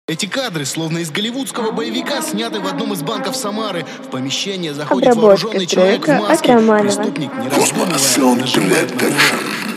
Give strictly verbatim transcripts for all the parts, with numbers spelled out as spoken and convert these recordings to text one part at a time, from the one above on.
Эти кадры, словно из голливудского боевика, сняты в одном из банков Самары. В помещение заходит Обработка вооруженный человек в трека от маске. Романова. Преступник, не раздумывая, нажимает на курок.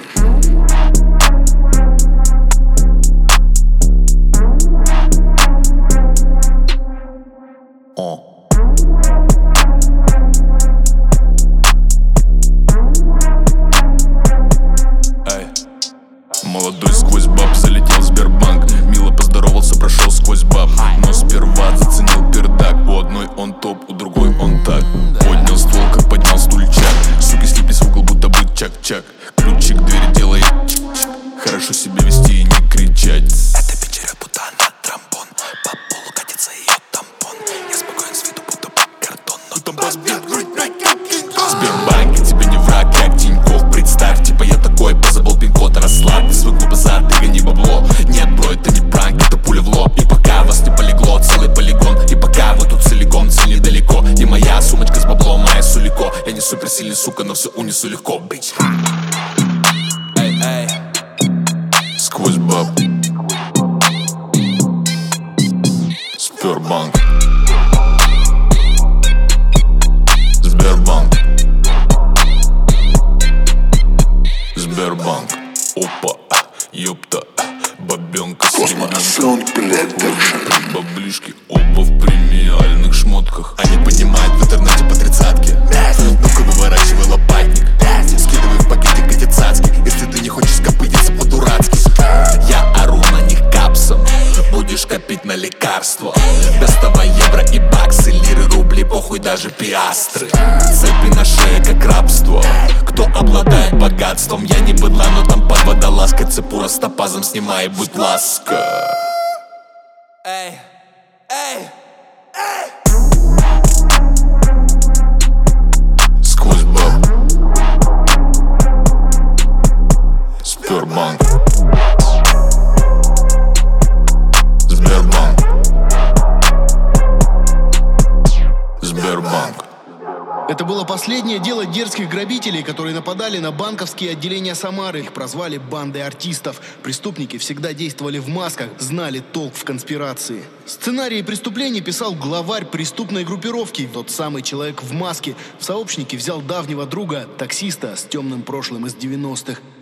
Молодой сквозь баб залетел в Сбербанк. Мило поздоровался, прошел сквозь баб. Но сперва заценил пердак. У одной он топ, у другой он так. Поднял ствол, как поднял стульчак. Суки слиплись в угол, будто бы чак-чак. Ключик к двери делает чик-чик. Хорошо себя вести и не кричать. Это пятеря, будто она тромбон. По полу катится ее тампон. Я спокоен с виду, будто бы картон. Но там разбит грудь, В Сбербанке тебе не враг, как Тинькофф. Представь, типа я такой, позабыл пин-код. Расслабь свой глупый зад, ты гони бабло. Нет, бро, это не пранк, это пуля в лоб. И пока вас не полегло, целый полигон. И пока вы тут целиком, цель недалеко. И моя сумочка с баблом, моя сулико. Я не суперсильный, сука, но все унесу легко, бич. Эй, эй. Сквозь баб. Сбербанк. Сбербанк. Сбербанк. Опа, ёпта. Бабёнка с ремонтом. Баблишки оба в премиальных шмотках. Они поднимают в интернете по тридцатке. Ну-ка выворачивай лопатник. Скидывай в пакетик эти цацки. Если ты не хочешь скопытиться по-дурацки. Я ору на них капсом. Будешь копить на лекарства. Доставай евро и баксы, лиры, рубли, похуй даже пиастры. Цепи на шее, как рабство. Кто обладает богатством? Я не быдла, но там под водолазкой. Цепура стопазом снимай, будь ласка. Эй, эй, эй. Сквозь баб. Сбербанк. Сбербанк. Сбербанк. Это было последнее дело дерзких грабителей, которые нападали на банковские отделения Самары. Их прозвали бандой артистов. Преступники всегда действовали в масках, знали толк в конспирации. Сценарии преступлений писал главарь преступной группировки, тот самый человек в маске. В сообщники взял давнего друга, таксиста с темным прошлым из девяностых.